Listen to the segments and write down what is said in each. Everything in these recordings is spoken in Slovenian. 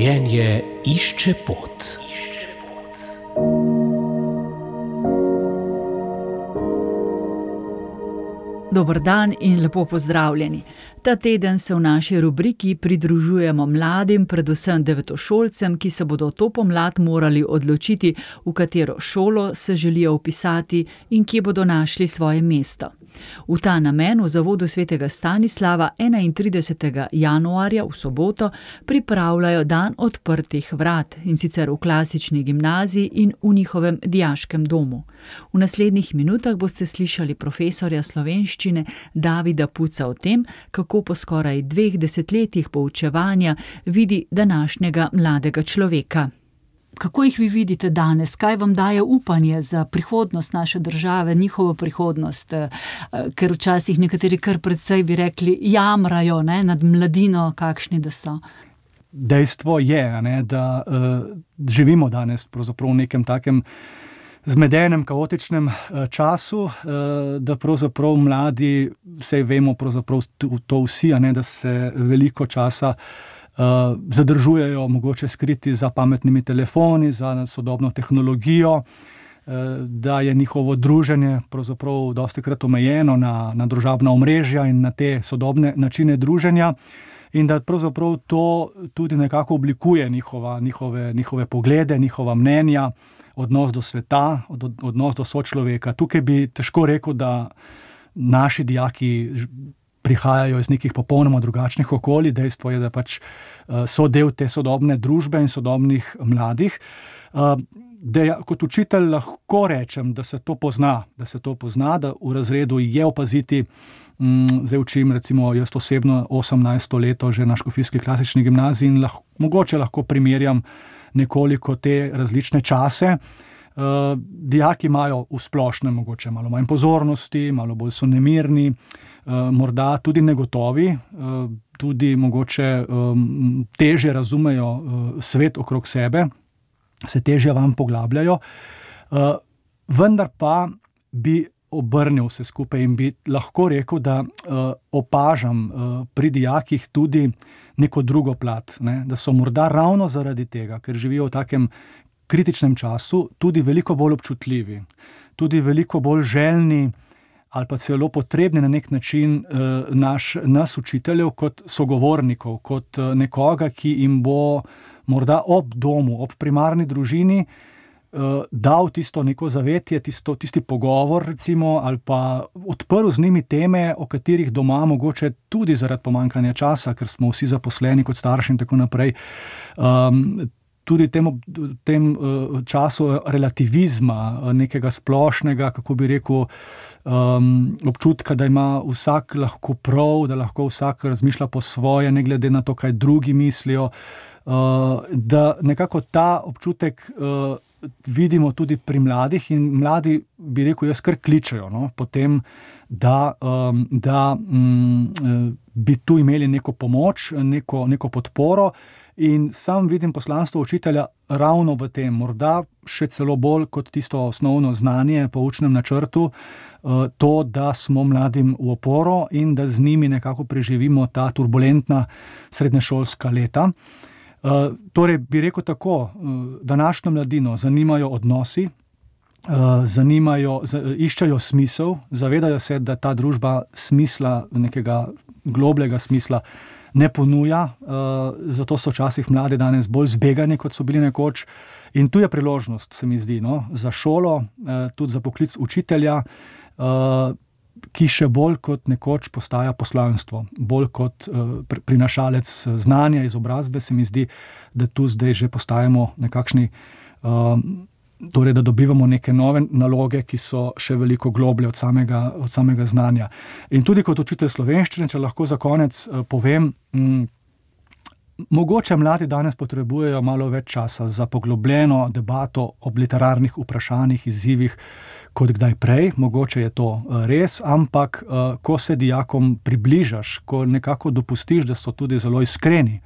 Življenje išče pot. Dober dan in lepo pozdravljeni. Ta teden se v naši rubriki pridružujemo mladim, predvsem devetošolcem, ki se bodo to pomlad morali odločiti, v katero šolo se želijo vpisati in kje bodo našli svoje mesto. V ta namen v Zavodu svetega Stanislava 31. januarja v soboto pripravljajo dan odprtih vrat, in sicer v klasični gimnaziji in v njihovem dijaškem domu. V naslednjih minutah boste slišali profesorja slovenščine Davida Puca o tem, kako po skoraj 2 desetletjih poučevanja vidi današnjega mladega človeka. Kako jih vi vidite danes? Kaj vam daje upanje za prihodnost naše države, njihovo prihodnost? Ker včasih nekateri kar precej, bi rekli, jamrajo nad mladino, kakšni da so. Dejstvo je, da živimo danes pravzaprav v nekem takem zmedenem, kaotičnem času, da pravzaprav mladi, saj vemo pravzaprav to vsi, da se veliko časa zadržujejo, mogoče skriti za pametnimi telefoni, za sodobno tehnologijo, da je njihovo druženje pravzaprav dostikrat omejeno na družabna omrežja in na te sodobne načine druženja, in da pravzaprav to tudi nekako oblikuje njihove poglede, njihova mnenja, odnos do sveta, odnos do sočloveka. Tukaj bi težko rekel, da naši dijaki prihajajo iz nekih popolnoma drugačnih okolij. Dejstvo je, da pač so del te sodobne družbe in sodobnih mladih. Kot učitelj lahko rečem, da se to pozna, da v razredu je opaziti, zdaj učim recimo jaz osebno 18. leto že na škofijski klasični gimnaziji in mogoče lahko primerjam nekoliko te različne čase. Dijaki imajo v splošnem mogoče malo manj pozornosti, malo bolj so nemirni, morda tudi negotovi, tudi mogoče težje razumejo svet okrog sebe, se težje vam poglabljajo, vendar pa bi obrnil vse skupaj in bi lahko rekel, da opažam pri dijakih tudi neko drugo plat, da so morda ravno zaradi tega, ker živijo v takem kritičnem času, tudi veliko bolj občutljivi, tudi veliko bolj željni ali pa celo potrebni na nek način nas učiteljev kot sogovornikov, kot nekoga, ki jim bo morda ob domu, ob primarni družini dal tisto neko zavetje, tisti pogovor recimo, ali pa odprl z njimi teme, o katerih doma mogoče tudi zaradi pomanjkanja časa, ker smo vsi zaposleni kot starši in tako naprej, tudi tem času relativizma, nekega splošnega, kako bi rekel, občutka, da ima vsak lahko prav, da lahko vsak razmišlja po svoje, ne glede na to, kaj drugi mislijo, da nekako ta občutek vidimo tudi pri mladih in mladi, bi rekel, jaz kar kličejo, potem, da bi tu imeli neko pomoč, neko podporo, in sam vidim poslanstvo učitelja ravno v tem, morda še celo bolj kot tisto osnovno znanje po učnem načrtu, to, da smo mladim v oporo in da z njimi nekako preživimo ta turbulentna srednješolska leta. Torej, bi rekel tako, današnjo mladino zanimajo odnosi, iščejo smisel, zavedajo se, da ta družba smisla, nekega globljega smisla ne ponuja, zato so včasih mladi danes bolj zbegani, kot so bili nekoč. In tu je priložnost, se mi zdi, za šolo, tudi za poklic učitelja, ki še bolj kot nekoč postaja poslanstvo, bolj kot prinašalec znanja, izobrazbe, se mi zdi, da tu zdaj že postajamo nekakšni, torej da dobivamo neke nove naloge, ki so še veliko globlje od samega znanja. In tudi kot učitelj slovenščine, če lahko za konec povem, mogoče mladi danes potrebujejo malo več časa za poglobljeno debato ob literarnih vprašanjih, izzivih, kot kdaj prej, mogoče je to res, ampak ko se dijakom približaš, ko nekako dopustiš, da so tudi zelo iskreni,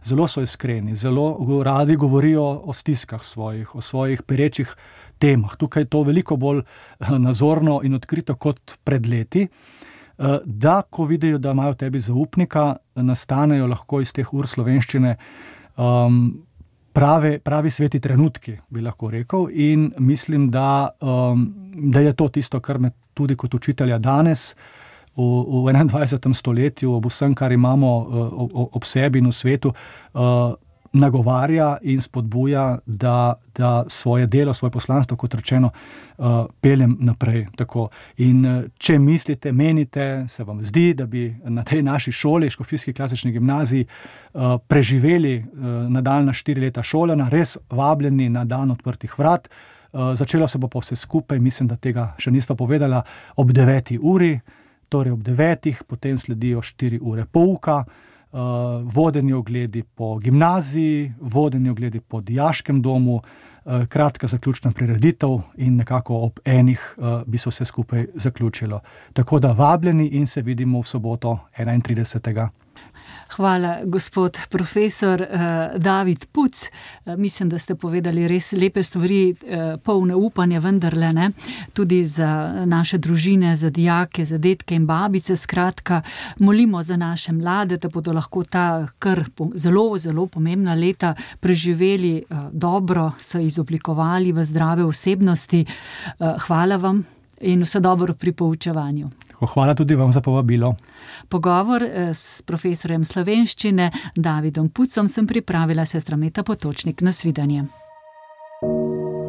zelo radi govorijo o stiskah svojih, o svojih perečih temah. Tukaj je to veliko bolj nazorno in odkrito kot pred leti, da ko vidijo, da imajo v tebi zaupnika, nastanejo lahko iz teh ur slovenščine pravi sveti trenutki, bi lahko rekel, in mislim, da je to tisto, kar me tudi kot učitelja danes v 21. stoletju, ob vsem, kar imamo ob sebi in v svetu, nagovarja in spodbuja, da svoje delo, svoje poslanstvo, kot rečeno, peljem naprej. Tako. In če mislite, menite, se vam zdi, da bi na tej naši šoli, Škofijski klasični gimnaziji, preživeli nadaljnja 4 leta šolanja, res vabljeni na dan odprtih vrat. Začelo se bo pa vse skupaj, mislim, da tega še nisva povedala, ob 9. uri, torej ob 9, potem sledijo 4 ure pouka, vodeni ogledi po gimnaziji, vodeni ogledi po dijaškem domu, kratka zaključna prireditev in nekako ob 1 bi se vse skupaj zaključilo. Tako da vabljeni in se vidimo v soboto 31. Hvala, gospod profesor David Puc. Mislim, da ste povedali res lepe stvari, polne upanja, vendarle, ne? Tudi za naše družine, za dijake, za dedke in babice. Skratka, molimo za naše mlade, da bodo lahko ta kar zelo, zelo pomembna leta preživeli dobro, se izoblikovali v zdrave osebnosti. Hvala vam in vse dobro pri poučevanju. Hvala tudi vam za povabilo. Pogovor s profesorjem slovenščine Davidom Pucom sem pripravila sestra Meta Potočnik. Nasvidenje.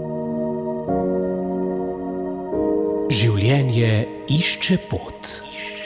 Življenje išče pot.